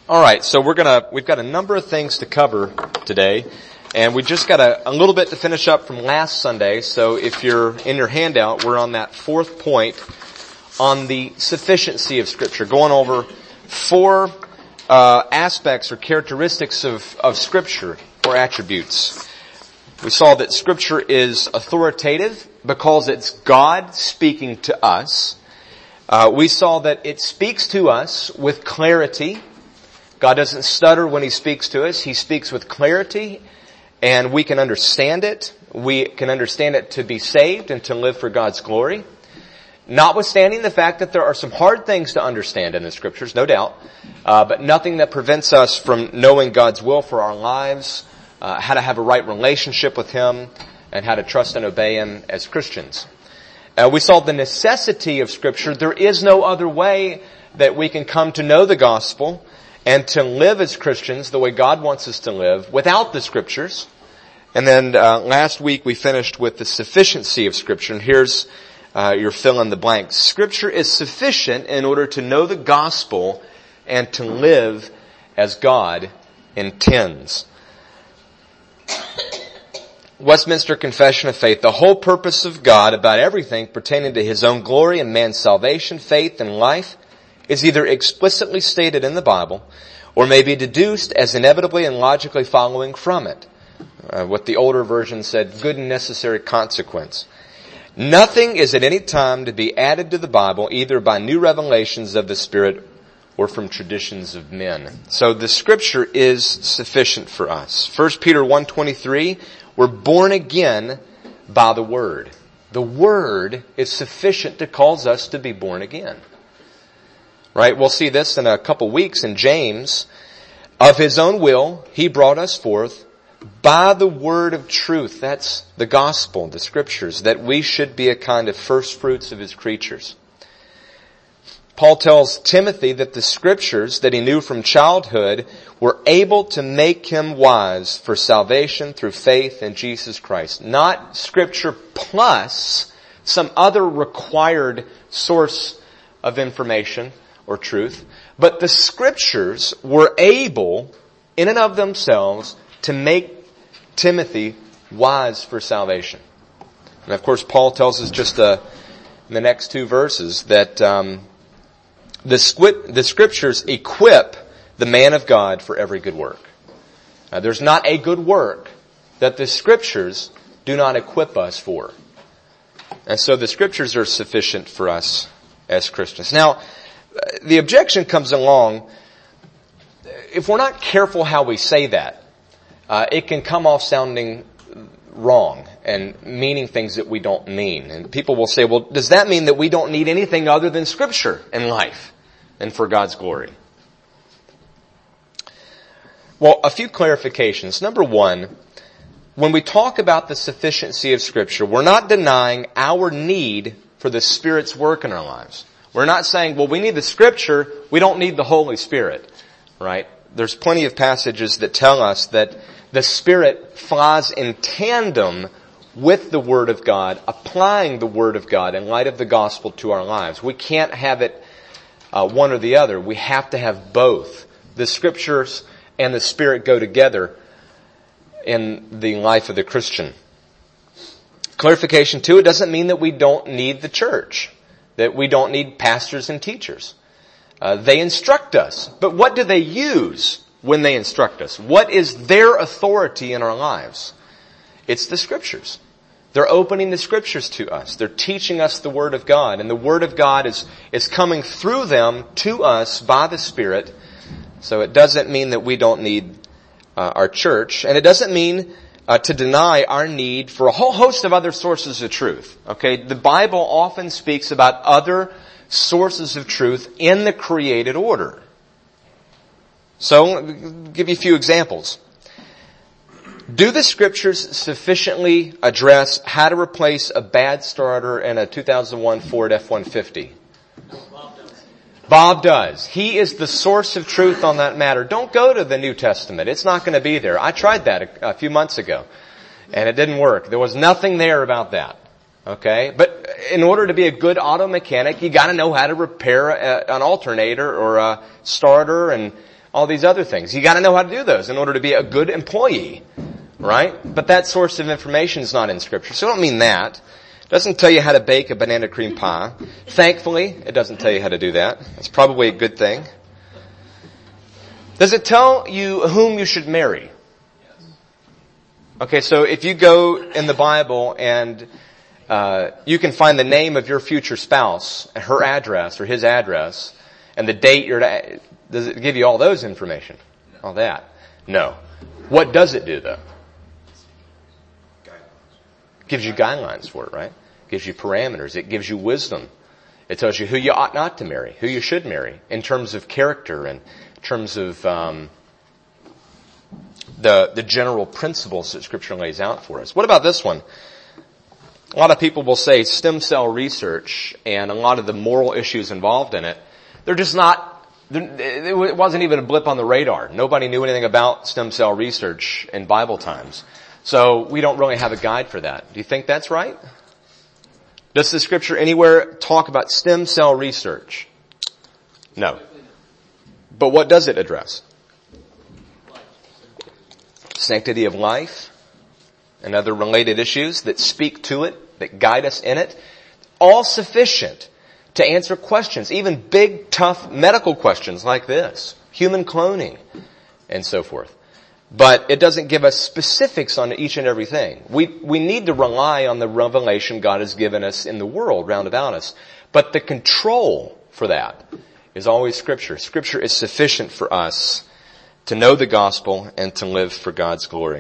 All right, so we've got a number of things to cover today, and we just got a little bit to finish up from last Sunday. So if you're in your handout, we're on that fourth point on the sufficiency of Scripture, going over four aspects or characteristics of Scripture, or attributes. We saw that Scripture is authoritative because it's God speaking to us. We saw that it speaks to us with clarity. God doesn't stutter when He speaks to us. He speaks with clarity, and we can understand it. We can understand it to be saved and to live for God's glory. Notwithstanding the fact that there are some hard things to understand in the Scriptures, no doubt, but nothing that prevents us from knowing God's will for our lives, how to have a right relationship with Him, and how to trust and obey Him as Christians. We saw the necessity of Scripture. There is no other way that we can come to know the gospel and to live as Christians the way God wants us to live without the Scriptures. And then last week we finished with the sufficiency of Scripture. And here's your fill in the blank. Scripture is sufficient in order to know the gospel and to live as God intends. Westminster Confession of Faith, the whole purpose of God about everything pertaining to His own glory and man's salvation, faith, and life is either explicitly stated in the Bible or may be deduced as inevitably and logically following from it. What the older version said, good and necessary consequence. Nothing is at any time to be added to the Bible either by new revelations of the Spirit or from traditions of men. So the Scripture is sufficient for us. 1 Peter 1:23, we're born again by the Word. The Word is sufficient to cause us to be born again. Right? We'll see this in a couple weeks in James. Of His own will, He brought us forth by the word of truth. That's the gospel, the Scriptures, that we should be a kind of first fruits of His creatures. Paul tells Timothy that the Scriptures that he knew from childhood were able to make him wise for salvation through faith in Jesus Christ. Not Scripture plus some other required source of information or truth, but the Scriptures were able, in and of themselves, to make Timothy wise for salvation. And of course, Paul tells us just in the next two verses that the Scriptures equip the man of God for every good work. There's not a good work that the Scriptures do not equip us for. And so the Scriptures are sufficient for us as Christians. Now, the objection comes along, if we're not careful how we say that, it can come off sounding wrong and meaning things that we don't mean. And people will say, well, does that mean that we don't need anything other than Scripture in life and for God's glory? Well, a few clarifications. Number one, when we talk about the sufficiency of Scripture, we're not denying our need for the Spirit's work in our lives. We're not saying, well, we need the Scripture, we don't need the Holy Spirit, right? There's plenty of passages that tell us that the Spirit flies in tandem with the Word of God, applying the Word of God in light of the gospel to our lives. We can't have it one or the other. We have to have both. The Scriptures and the Spirit go together in the life of the Christian. Clarification too, it doesn't mean that we don't need the church, that we don't need pastors and teachers. They instruct us. But what do they use when they instruct us? What is their authority in our lives? It's the Scriptures. They're opening the Scriptures to us. They're teaching us the Word of God. And the Word of God is coming through them to us by the Spirit. So it doesn't mean that we don't need our church. And it doesn't mean to deny our need for a whole host of other sources of truth. Okay, the Bible often speaks about other sources of truth in the created order. So, I'll give you a few examples. Do the Scriptures sufficiently address how to replace a bad starter in a 2001 Ford F-150? Bob does. He is the source of truth on that matter. Don't go to the New Testament. It's not going to be there. I tried that a few months ago, and it didn't work. There was nothing there about that. Okay? But in order to be a good auto mechanic, you got to know how to repair an alternator or a starter and all these other things. You got to know how to do those in order to be a good employee, right? But that source of information is not in Scripture. So I don't mean that. It doesn't tell you how to bake a banana cream pie. Thankfully, it doesn't tell you how to do that. That's probably a good thing. Does it tell you whom you should marry? Okay, so if you go in the Bible and you can find the name of your future spouse, her address or his address, and the date does it give you all those information? All that? No. What does it do though? Gives you guidelines for it, right? Gives you parameters. It gives you wisdom. It tells you who you ought not to marry, who you should marry, in terms of character and in terms of the general principles that Scripture lays out for us. What about this one? A lot of people will say stem cell research and a lot of the moral issues involved in it, they're just not, it wasn't even a blip on the radar. Nobody knew anything about stem cell research in Bible times. So we don't really have a guide for that. Do you think that's right? Does the Scripture anywhere talk about stem cell research? No. But what does it address? Sanctity of life and other related issues that speak to it, that guide us in it. All sufficient to answer questions, even big, tough medical questions like this, human cloning, and so forth. But it doesn't give us specifics on each and everything. We need to rely on the revelation God has given us in the world round about us. But the control for that is always Scripture. Scripture is sufficient for us to know the gospel and to live for God's glory.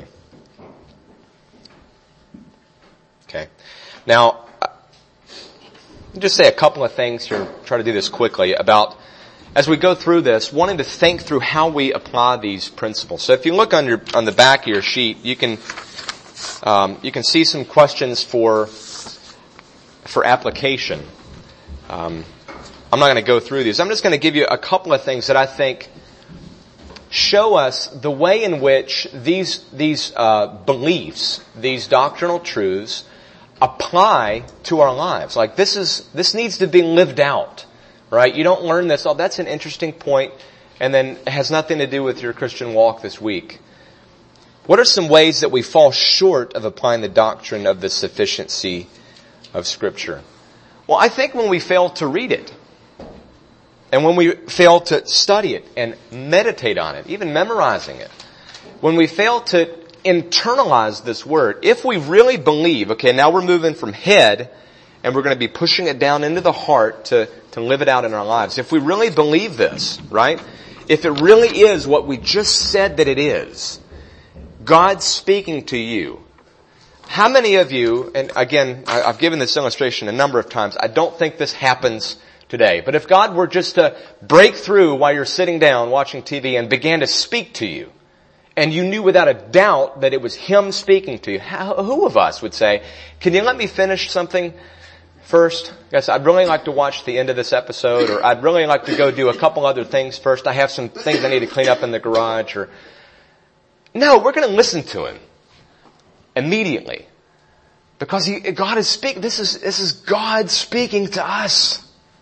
Okay. Now, I'll just say a couple of things here, try to do this quickly, about as we go through this, wanting to think through how we apply these principles. So if you look on the back of your sheet, you can see some questions for application. I'm not going to go through these. I'm just going to give you a couple of things that I think show us the way in which these beliefs, these doctrinal truths, apply to our lives. Like this needs to be lived out. Right? You don't learn this. Oh, that's an interesting point, and then it has nothing to do with your Christian walk this week. What are some ways that we fall short of applying the doctrine of the sufficiency of Scripture? Well, I think when we fail to read it, and when we fail to study it and meditate on it, even memorizing it, when we fail to internalize this word, if we really believe, okay, now we're moving from head and we're going to be pushing it down into the heart to live it out in our lives. If we really believe this, right? If it really is what we just said that it is, God speaking to you. How many of you, and again, I've given this illustration a number of times, I don't think this happens today, but if God were just to break through while you're sitting down watching TV and began to speak to you, and you knew without a doubt that it was Him speaking to you, who of us would say, can you let me finish something first? Yes, I'd really like to watch the end of this episode, or I'd really like to go do a couple other things first. I have some things I need to clean up in the garage, or... No, we're going to listen to Him immediately. Because God is speaking. This is God speaking to us.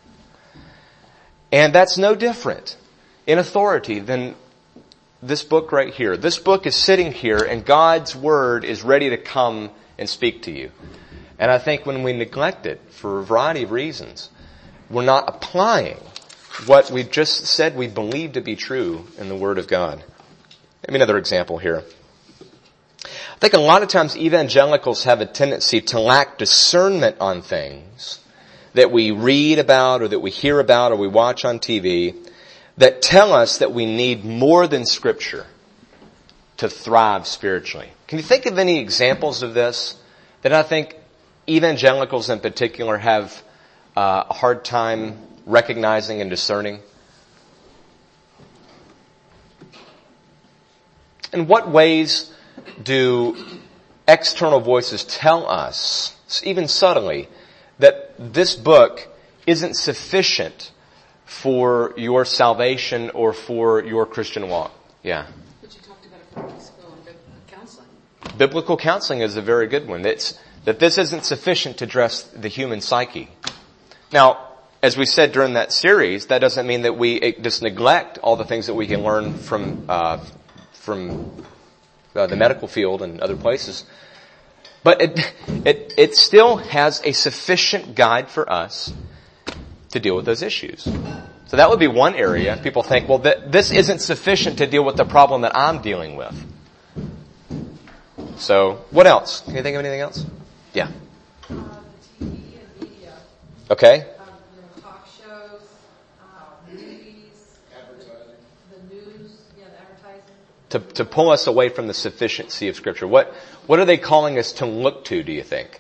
And that's no different in authority than this book right here. This book is sitting here and God's Word is ready to come and speak to you. And I think when we neglect it for a variety of reasons, we're not applying what we've just said we believe to be true in the Word of God. Give me another example here. I think a lot of times evangelicals have a tendency to lack discernment on things that we read about or that we hear about or we watch on TV that tell us that we need more than Scripture to thrive spiritually. Can you think of any examples of this that I think evangelicals in particular have a hard time recognizing and discerning? In what ways do external voices tell us, even subtly, that this book isn't sufficient for your salvation or for your Christian walk? Yeah. But you talked about it 4 weeks ago on biblical counseling. Biblical counseling is a very good one. It's that this isn't sufficient to address the human psyche. Now, as we said during that series, that doesn't mean that we just neglect all the things that we can learn from the medical field and other places. But it still has a sufficient guide for us to deal with those issues. So that would be one area. People think, well, this isn't sufficient to deal with the problem that I'm dealing with. So, what else? Can you think of anything else? Yeah. TV and media. Okay. Talk shows, movies, advertising. The news, the advertising. To pull us away from the sufficiency of Scripture. What are they calling us to look to, do you think?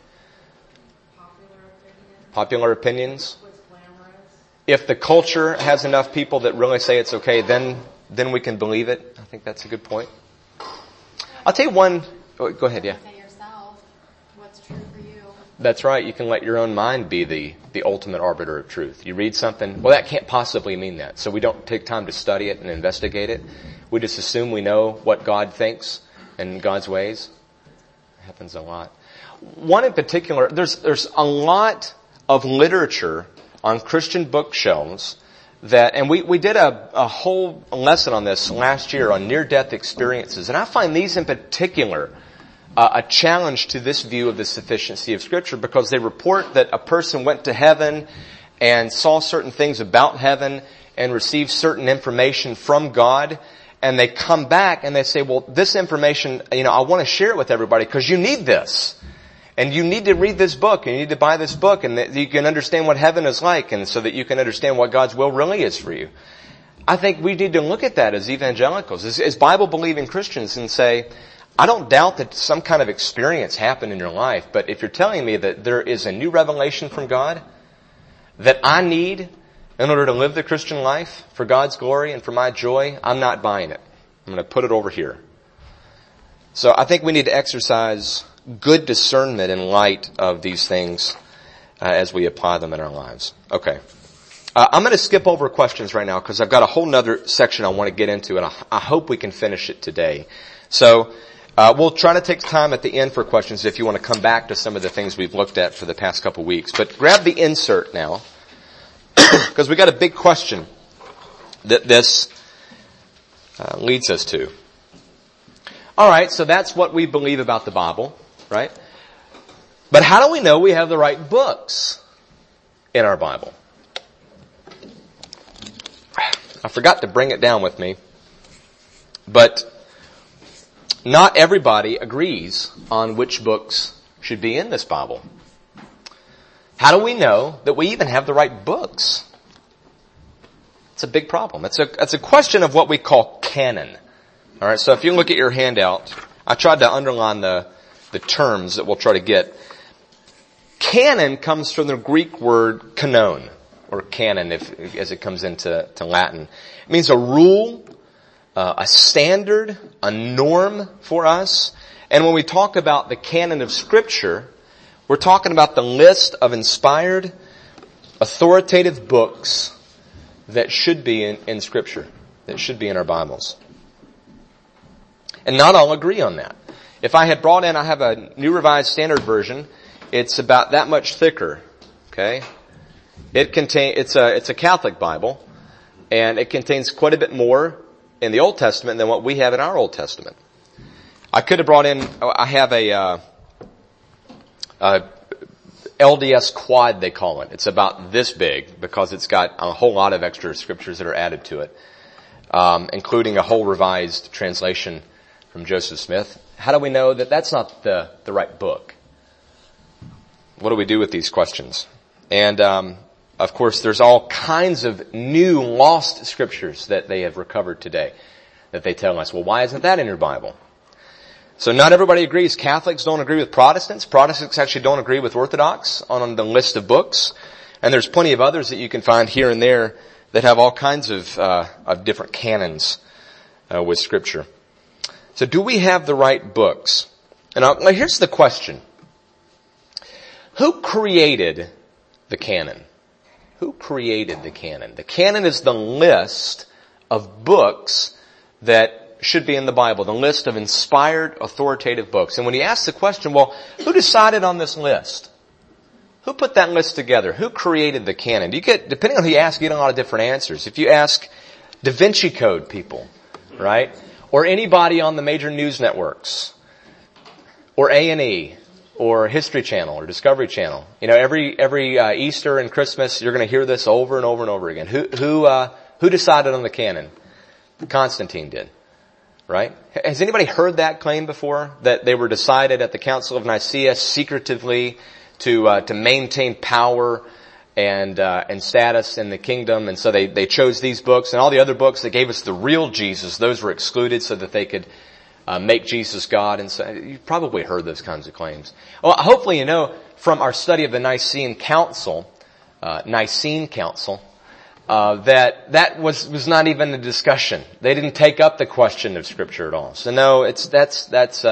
Popular opinions? What's glamorous. If the culture has enough people that really say it's okay, then we can believe it. I think that's a good point. I'll tell you one. Oh, go ahead, yeah. Say yourself what's true for you. That's right. You can let your own mind be the ultimate arbiter of truth. You read something, well, that can't possibly mean that. So we don't take time to study it and investigate it. We just assume we know what God thinks and God's ways. It happens a lot. One in particular, there's a lot of literature on Christian bookshelves that, and we did a whole lesson on this last year on near-death experiences. And I find these in particular a challenge to this view of the sufficiency of Scripture, because they report that a person went to heaven and saw certain things about heaven and received certain information from God, and they come back and they say, well, this information, I want to share it with everybody because you need this. And you need to read this book, and you need to buy this book, and that you can understand what heaven is like, and so that you can understand what God's will really is for you. I think we need to look at that as evangelicals, as Bible-believing Christians, and say, I don't doubt that some kind of experience happened in your life, but if you're telling me that there is a new revelation from God that I need in order to live the Christian life for God's glory and for my joy, I'm not buying it. I'm going to put it over here. So I think we need to exercise good discernment in light of these things as we apply them in our lives. Okay. I'm going to skip over questions right now because I've got a whole nother section I want to get into, and I hope we can finish it today. So we'll try to take time at the end for questions if you want to come back to some of the things we've looked at for the past couple weeks. But grab the insert now because we got a big question that this leads us to. All right, so that's what we believe about the Bible. Right? But how do we know we have the right books in our Bible? I forgot to bring it down with me. But not everybody agrees on which books should be in this Bible. How do we know that we even have the right books? It's a big problem. It's a question of what we call canon. All right, so if you look at your handout, I tried to underline the terms that we'll try to get. Canon comes from the Greek word kanon, or canon as it comes into Latin. It means a rule, a standard, a norm for us. And when we talk about the canon of Scripture, we're talking about the list of inspired, authoritative books that should be in Scripture, that should be in our Bibles. And not all agree on that. If I had brought in, I have a New Revised Standard Version. It's about that much thicker. Okay, it's a Catholic Bible, and it contains quite a bit more in the Old Testament than what we have in our Old Testament. I could have brought in. I have a LDS Quad, they call it. It's about this big because it's got a whole lot of extra scriptures that are added to it, including a whole revised translation from Joseph Smith. How do we know that that's not the right book? What do we do with these questions? And, of course, there's all kinds of new lost scriptures that they have recovered today that they tell us, well, why isn't that in your Bible? So not everybody agrees. Catholics don't agree with Protestants. Protestants actually don't agree with Orthodox on the list of books. And there's plenty of others that you can find here and there that have all kinds of different canons with Scripture. So do we have the right books? And now here's the question. Who created the canon? Who created the canon? The canon is the list of books that should be in the Bible, the list of inspired, authoritative books. And when you ask the question, well, who decided on this list? Who put that list together? Who created the canon? Depending on who you ask, you get a lot of different answers. If you ask Da Vinci Code people, right? Or anybody on the major news networks, or A&E, or History Channel, or Discovery Channel. Every Easter and Christmas, you're going to hear this over and over and over again. Who decided on the canon? Constantine did, right? Has anybody heard that claim before? That they were decided at the Council of Nicaea secretively to maintain power and status in the kingdom, and so they chose these books, and all the other books that gave us the real Jesus, those were excluded so that they could make Jesus God. And so you've probably heard those kinds of claims. Well, hopefully you know from our study of the Nicene Council, that was not even a discussion. They didn't take up the question of Scripture at all. So no, that's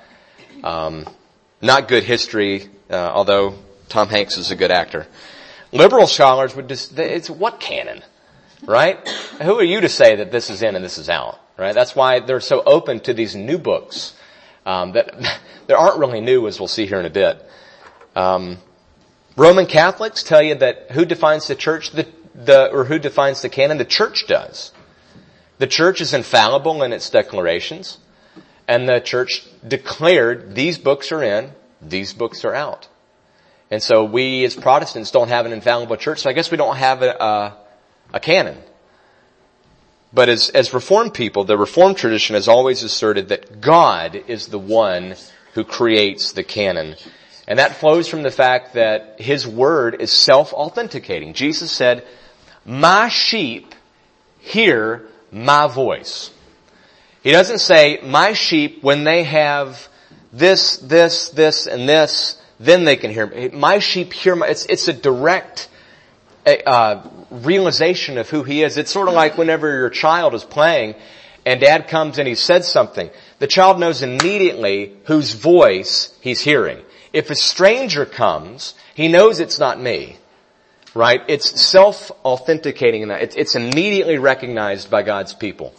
not good history, although Tom Hanks is a good actor. Liberal scholars it's what canon, right? Who are you to say that this is in and this is out, right? That's why they're so open to these new books, that aren't really new, as we'll see here in a bit. Roman Catholics tell you that who defines the church, or who defines the canon? The church does. The church is infallible in its declarations, and the church declared these books are in, these books are out. And so we as Protestants don't have an infallible church, so I guess we don't have a canon. But as Reformed people, the Reformed tradition has always asserted that God is the one who creates the canon. And that flows from the fact that His Word is self-authenticating. Jesus said, "My sheep hear my voice." He doesn't say, "My sheep, when they have this, and this, then they can hear me." My sheep hear my, it's a direct, realization of who He is. It's sort of like whenever your child is playing and Dad comes and he said something. The child knows immediately whose voice he's hearing. If a stranger comes, he knows it's not me. Right? It's self-authenticating in that. It's immediately recognized by God's people.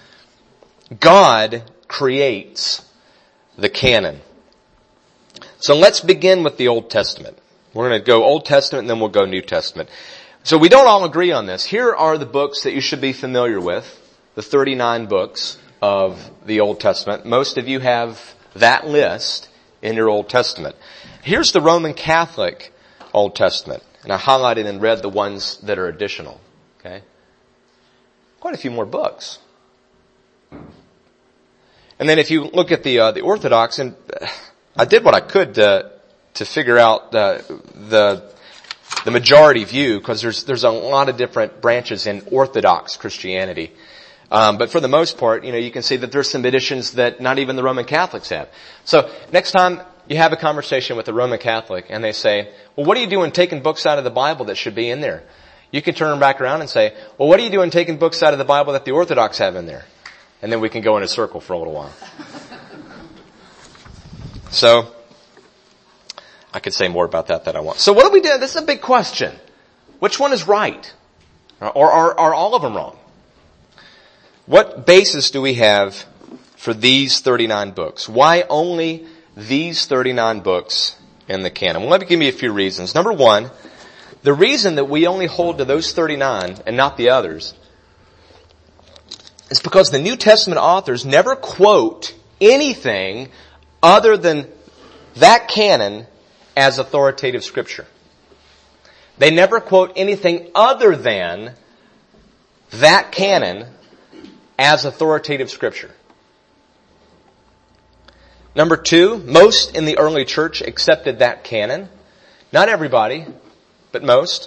God creates the canon. So let's begin with the Old Testament. We're going to go Old Testament and then we'll go New Testament. So we don't all agree on this. Here are the books that you should be familiar with. The 39 books of the Old Testament. Most of you have that list in your Old Testament. Here's the Roman Catholic Old Testament. And I highlighted and read the ones that are additional. Okay? Quite a few more books. And then if you look at the Orthodox, and I did what I could to figure out the majority view, because there's a lot of different branches in Orthodox Christianity. But for the most part, you can see that there's some additions that not even the Roman Catholics have. So next time you have a conversation with a Roman Catholic and they say, "Well, what are you doing taking books out of the Bible that should be in there?" You can turn them back around and say, "Well, what are you doing taking books out of the Bible that the Orthodox have in there?" And then we can go in a circle for a little while. So, I could say more about that I want. So what do we do? This is a big question. Which one is right? Or are all of them wrong? What basis do we have for these 39 books? Why only these 39 books in the canon? Well, let me give you a few reasons. Number one, the reason that we only hold to those 39 and not the others is because the New Testament authors never quote anything other than that canon as authoritative Scripture. They never quote anything other than that canon as authoritative Scripture. Number two, most in the early church accepted that canon. Not everybody, but most.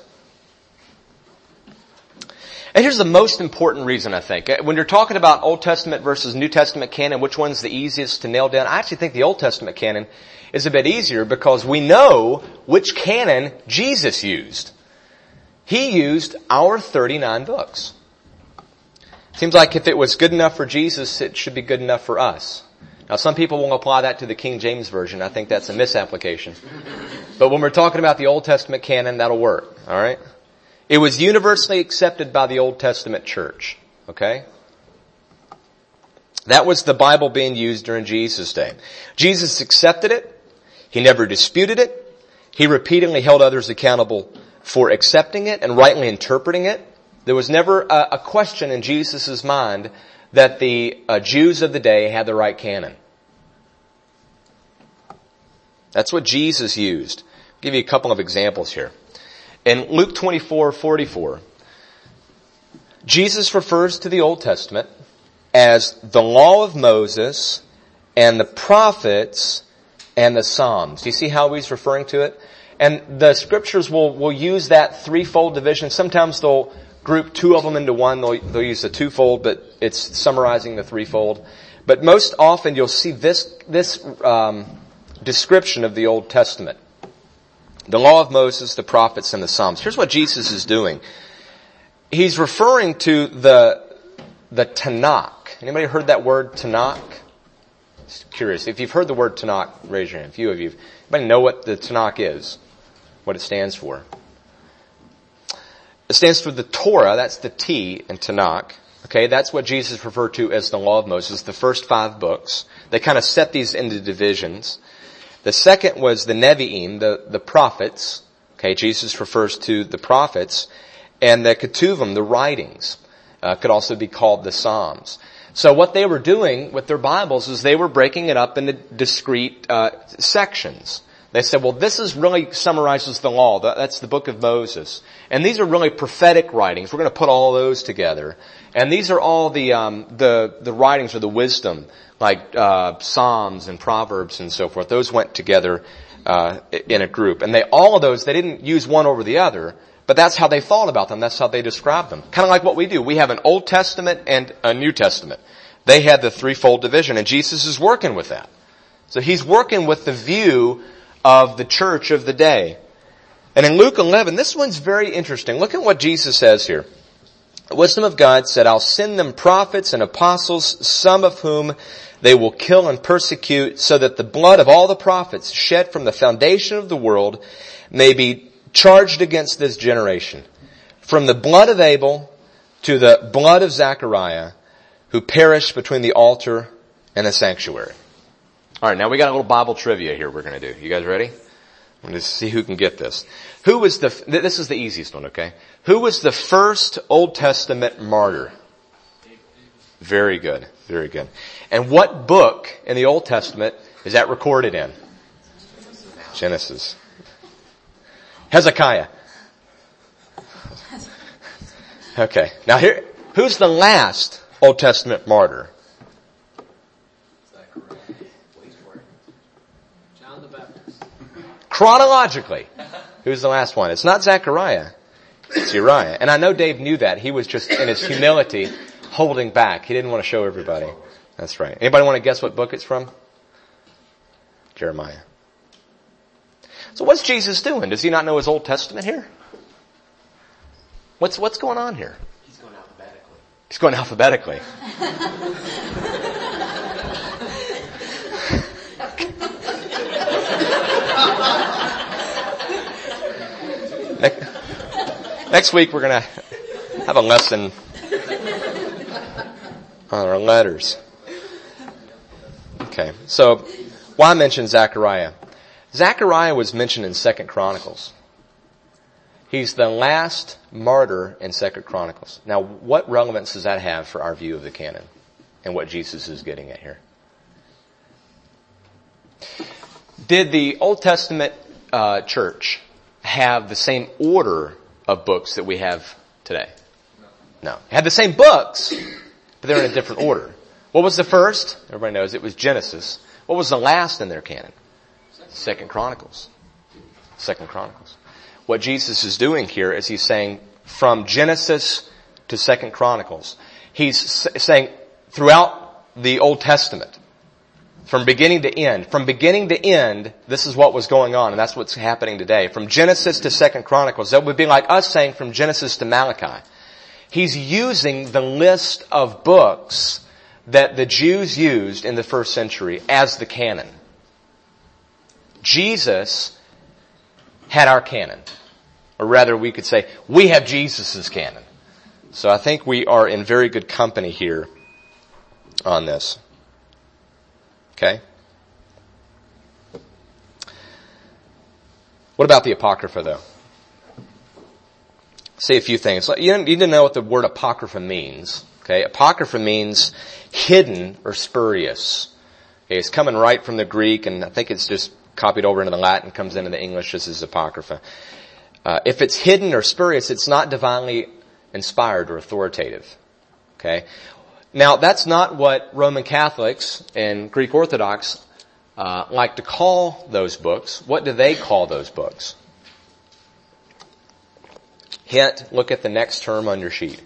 And here's the most important reason, I think. When you're talking about Old Testament versus New Testament canon, which one's the easiest to nail down? I actually think the Old Testament canon is a bit easier because we know which canon Jesus used. He used our 39 books. Seems like if it was good enough for Jesus, it should be good enough for us. Now, some people will apply that to the King James Version. I think that's a misapplication. But when we're talking about the Old Testament canon, that'll work. All right? It was universally accepted by the Old Testament church. Okay? That was the Bible being used during Jesus' day. Jesus accepted it. He never disputed it. He repeatedly held others accountable for accepting it and rightly interpreting it. There was never a question in Jesus' mind that the Jews of the day had the right canon. That's what Jesus used. I'll give you a couple of examples here. In Luke 24:44, Jesus refers to the Old Testament as the law of Moses and the prophets and the Psalms. Do you see how he's referring to it? And the scriptures will use that threefold division. Sometimes they'll group two of them into one. They'll use the twofold, but it's summarizing the threefold. But most often you'll see this description of the Old Testament. The law of Moses, the prophets, and the Psalms. Here's what Jesus is doing. He's referring to the Tanakh. Anybody heard that word Tanakh? Just curious. If you've heard the word Tanakh, raise your hand. A few of you. Anybody know what the Tanakh is? What it stands for? It stands for the Torah. That's the T in Tanakh. Okay, that's what Jesus referred to as the law of Moses, the first 5 books. They kind of set these into divisions. The second was the Nevi'im, the prophets. Okay, Jesus refers to the prophets. And the Ketuvim, the writings, could also be called the Psalms. So what they were doing with their Bibles is they were breaking it up into discrete sections. They said, well, this is really summarizes the law. That's the book of Moses. And these are really prophetic writings. We're going to put all those together. And these are all the writings or the wisdom, like Psalms and Proverbs and so forth. Those went together in a group. And all of those, they didn't use one over the other. But that's how they thought about them. That's how they described them. Kind of like what we do. We have an Old Testament and a New Testament. They had the threefold division, and Jesus is working with that. So he's working with the view of the church of the day. And in Luke 11, this one's very interesting. Look at what Jesus says here. The wisdom of God said, I'll send them prophets and apostles, some of whom they will kill and persecute, so that the blood of all the prophets shed from the foundation of the world may be charged against this generation, from the blood of Abel to the blood of Zechariah, who perished between the altar and the sanctuary. All right, now we got a little Bible trivia here we're going to do. You guys ready? I'm going to see who can get this. This is the easiest one, okay? Who was the first Old Testament martyr? Very good, very good. And what book in the Old Testament is that recorded in? Genesis. Hezekiah. Okay. Now here, who's the last Old Testament martyr? John the Baptist. Chronologically, who's the last one? It's not Zechariah. It's Uriah. And I know Dave knew that. He was just in his humility holding back. He didn't want to show everybody. That's right. Anybody want to guess what book it's from? Jeremiah. So what's Jesus doing? Does he not know his Old Testament here? What's going on here? He's going alphabetically. He's going alphabetically. Next week we're going to have a lesson on our letters. Okay, so why mention Zechariah? Zechariah was mentioned in 2 Chronicles. He's the last martyr in 2 Chronicles. Now, what relevance does that have for our view of the canon and what Jesus is getting at here? Did the Old Testament church have the same order of books that we have today? No. It had the same books, but they're in a different order. What was the first? Everybody knows it was Genesis. What was the last in their canon? 2 Chronicles. 2 Chronicles. What Jesus is doing here is he's saying from Genesis to 2 Chronicles. He's saying throughout the Old Testament, from beginning to end, this is what was going on, and that's what's happening today. From Genesis to 2 Chronicles, that would be like us saying from Genesis to Malachi. He's using the list of books that the Jews used in the first century as the canon. Jesus had our canon. Or rather, we could say, we have Jesus' canon. So I think we are in very good company here on this. Okay? What about the Apocrypha, though? Say a few things. You need to know what the word Apocrypha means. Okay, Apocrypha means hidden or spurious. Okay, it's coming right from the Greek, and I think it's just copied over into the Latin, comes into the English. This is Apocrypha. If it's hidden or spurious, it's not divinely inspired or authoritative. Okay, now that's not what Roman Catholics and Greek Orthodox like to call those books. What do they call those books? Hint, look at the next term on your sheet.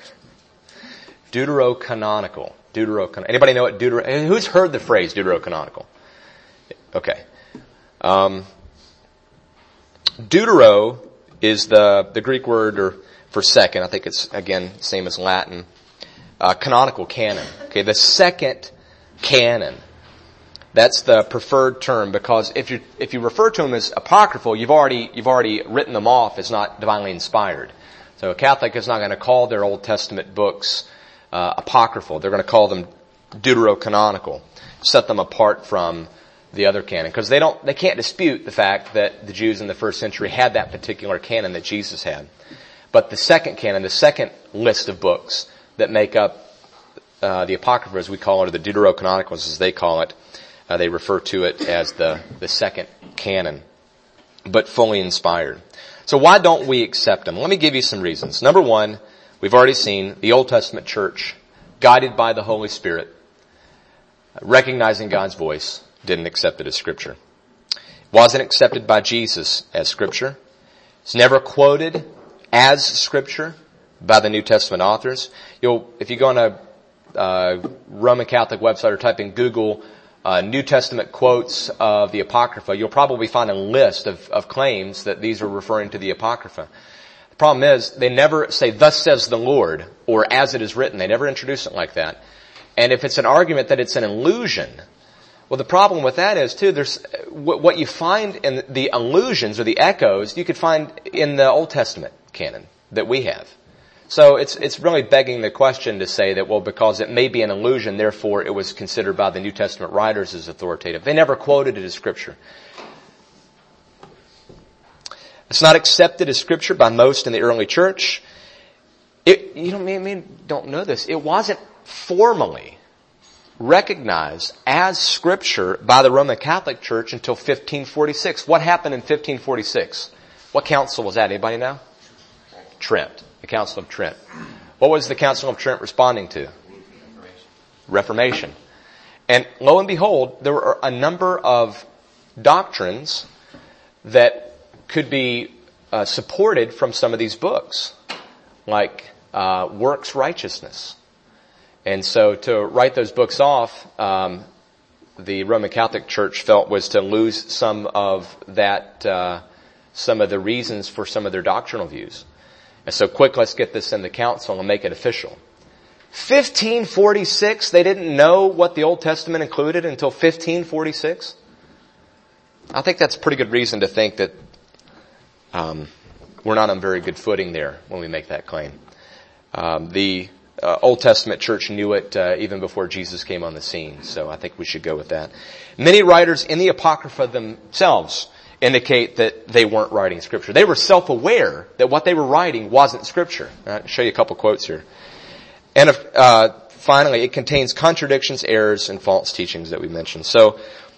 Deuterocanonical. Anybody know what who's heard the phrase deuterocanonical? Okay. Deutero is the Greek word for second. I think it's, again, same as Latin. Canonical canon. Okay, the second canon. That's the preferred term, because if you refer to them as apocryphal, you've already written them off as not divinely inspired. So a Catholic is not going to call their Old Testament books apocryphal. They're going to call them deuterocanonical, set them apart from the other canon, because they can't dispute the fact that the Jews in the first century had that particular canon that Jesus had. But the second canon, the second list of books that make up the Apocrypha, as we call it, or the Deuterocanonicals as they call it, they refer to it as the second canon, but fully inspired. So why don't we accept them? Let me give you some reasons. Number one, we've already seen the Old Testament church, guided by the Holy Spirit, recognizing God's voice, didn't accept it as Scripture. Wasn't accepted by Jesus as Scripture. It's never quoted as Scripture by the New Testament authors. If you go on a Roman Catholic website or type in Google New Testament quotes of the Apocrypha, you'll probably find a list of claims that these are referring to the Apocrypha. The problem is, they never say, "Thus says the Lord," or "as it is written." They never introduce it like that. And if it's an argument that it's an illusion, well, the problem with that is, too, there's what you find in the allusions or the echoes, you could find in the Old Testament canon that we have. So it's really begging the question to say that, well, because it may be an illusion, therefore it was considered by the New Testament writers as authoritative. They never quoted it as Scripture. It's not accepted as Scripture by most in the early church. Don't know this. It wasn't formally recognized as Scripture by the Roman Catholic Church until 1546. What happened in 1546? What council was that? Anybody know? Trent. The Council of Trent. What was the Council of Trent responding to? Reformation. And lo and behold, there were a number of doctrines that could be supported from some of these books, like works righteousness. And so to write those books off, the Roman Catholic Church felt was to lose some of that, some of the reasons for some of their doctrinal views. And so quick, let's get this in the council and make it official. 1546, they didn't know what the Old Testament included until 1546. I think that's a pretty good reason to think that we're not on very good footing there when we make that claim. The Old Testament church knew it even before Jesus came on the scene, so I think we should go with that. Many writers in the Apocrypha themselves indicate that they weren't writing Scripture. They were self-aware that what they were writing wasn't Scripture. I'll show you a couple quotes here. And finally, it contains contradictions, errors, and false teachings that we mentioned. So,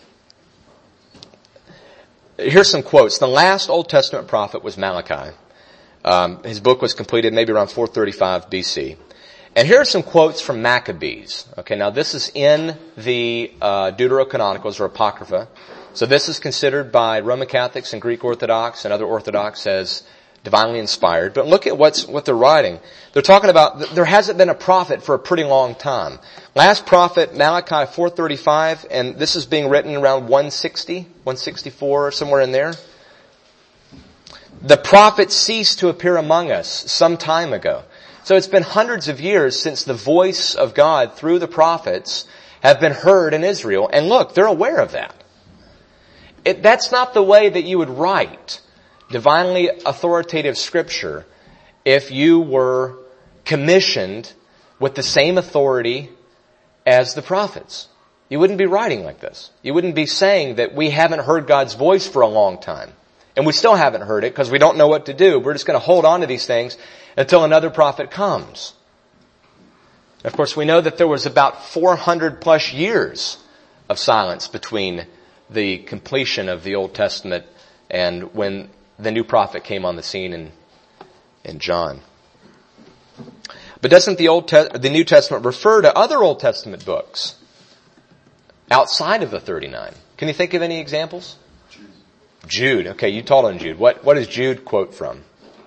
here's some quotes. The last Old Testament prophet was Malachi. His book was completed maybe around 435 BC. And here are some quotes from Maccabees. Okay, now this is in the Deuterocanonicals or Apocrypha. So this is considered by Roman Catholics and Greek Orthodox and other Orthodox as divinely inspired. But look at what they're writing. They're talking about there hasn't been a prophet for a pretty long time. Last prophet, Malachi 435, and this is being written around 160, 164, somewhere in there. The prophet ceased to appear among us some time ago. So it's been hundreds of years since the voice of God through the prophets have been heard in Israel. And look, they're aware of that. That's not the way that you would write divinely authoritative Scripture if you were commissioned with the same authority as the prophets. You wouldn't be writing like this. You wouldn't be saying that we haven't heard God's voice for a long time. And we still haven't heard it because we don't know what to do. We're just going to hold on to these things until another prophet comes. Of course, we know that there was about 400 plus years of silence between the completion of the Old Testament and when the new prophet came on the scene in John. But doesn't the New Testament refer to other Old Testament books outside of the 39? Can you think of any examples? Jude. Okay, you taught on Jude. What does Jude quote from?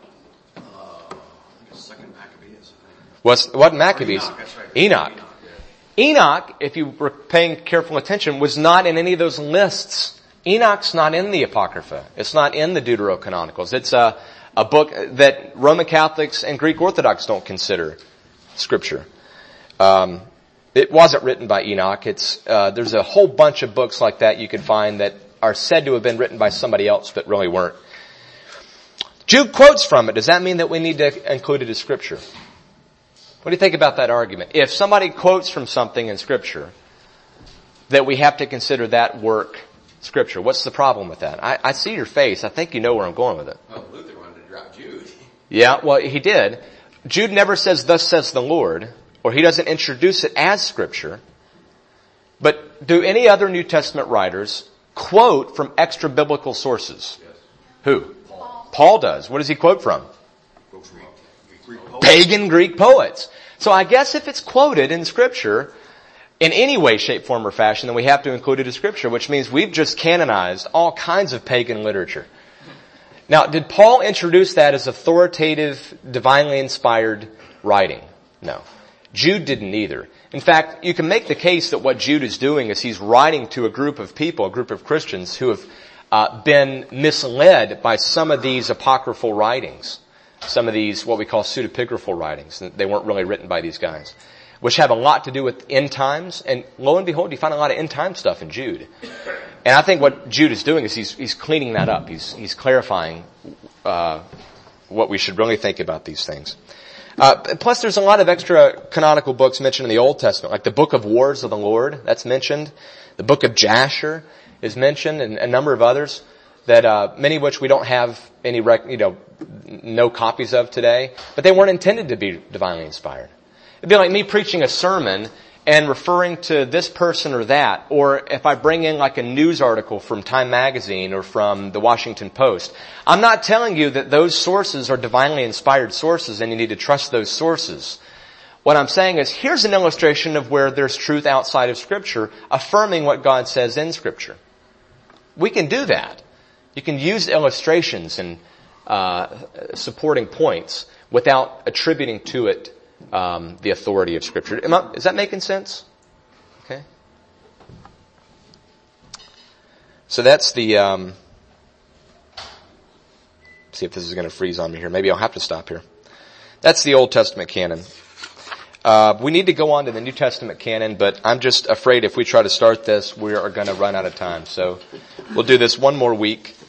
Second Maccabees. What Maccabees? Enoch, that's right. Enoch. Yeah. Enoch, if you were paying careful attention, was not in any of those lists. Enoch's not in the Apocrypha. It's not in the Deuterocanonicals. It's a book that Roman Catholics and Greek Orthodox don't consider Scripture. It wasn't written by Enoch. There's a whole bunch of books like that you can find that are said to have been written by somebody else but really weren't. Jude quotes from it. Does that mean that we need to include it as Scripture? What do you think about that argument? If somebody quotes from something in Scripture, that we have to consider that work Scripture. What's the problem with that? I see your face. I think you know where I'm going with it. Well, Luther wanted to drop Jude. Yeah, well, he did. Jude never says, "Thus says the Lord," or he doesn't introduce it as Scripture. But do any other New Testament writers quote from extra biblical sources? Yes. Who? Paul does. What does he quote from? Greek poets. Pagan Greek poets. So I guess if it's quoted in Scripture in any way, shape, form, or fashion, then we have to include it as Scripture, which means we've just canonized all kinds of pagan literature. Now, did Paul introduce that as authoritative, divinely inspired writing? No. Jude didn't either. In fact, you can make the case that what Jude is doing is he's writing to a group of people, a group of Christians who have been misled by some of these apocryphal writings, some of these what we call pseudepigraphal writings. They weren't really written by these guys, which have a lot to do with end times. And lo and behold, you find a lot of end time stuff in Jude. And I think what Jude is doing is he's cleaning that up. He's clarifying what we should really think about these things. Plus, there's a lot of extra canonical books mentioned in the Old Testament, like the Book of Wars of the Lord. That's mentioned. The Book of Jasher is mentioned, and a number of others that many of which we don't have any no copies of today. But they weren't intended to be divinely inspired. It'd be like me preaching a sermon and referring to this person or that, or if I bring in like a news article from Time Magazine or from the Washington Post. I'm not telling you that those sources are divinely inspired sources and you need to trust those sources. What I'm saying is, here's an illustration of where there's truth outside of Scripture, affirming what God says in Scripture. We can do that. You can use illustrations and supporting points without attributing to it the authority of Scripture. Is that making sense? Okay. So that's the, see if this is going to freeze on me here. Maybe I'll have to stop here. That's the Old Testament canon. We need to go on to the New Testament canon, but I'm just afraid if we try to start this, we are going to run out of time. So we'll do this one more week.